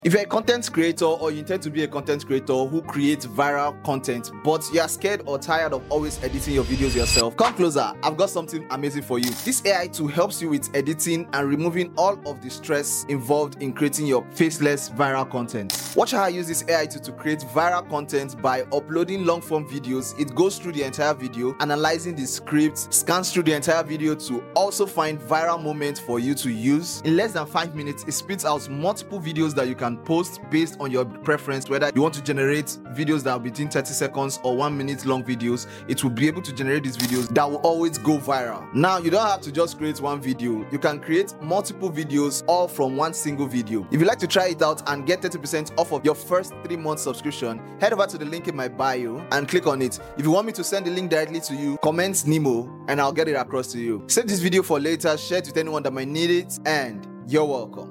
If you're a content creator or you intend to be a content creator who creates viral content, but you're scared or tired of always editing your videos yourself, come closer. I've got something amazing for you. This AI tool helps you with editing and removing all of the stress involved in creating your faceless viral content. Watch how I use this AI tool to create viral content by uploading long form videos. It goes through the entire video, analyzing the script, scans through the entire video to also find viral moments for you to use. In less than 5 minutes, it spits out multiple videos that you can post based on your preference. Whether you want to generate videos that are between 30 seconds or 1 minute long videos, it will be able to generate these videos that will always go viral. Now, you don't have to just create one video. You can create multiple videos all from one single video. If you'd like to try it out and get 30% off of your first 3 months subscription, head over to the link in my bio and click on it. If you want me to send the link directly to you, comment Nemo and I'll get it across to you. Save this video for later, share it with anyone that might need it, and you're welcome.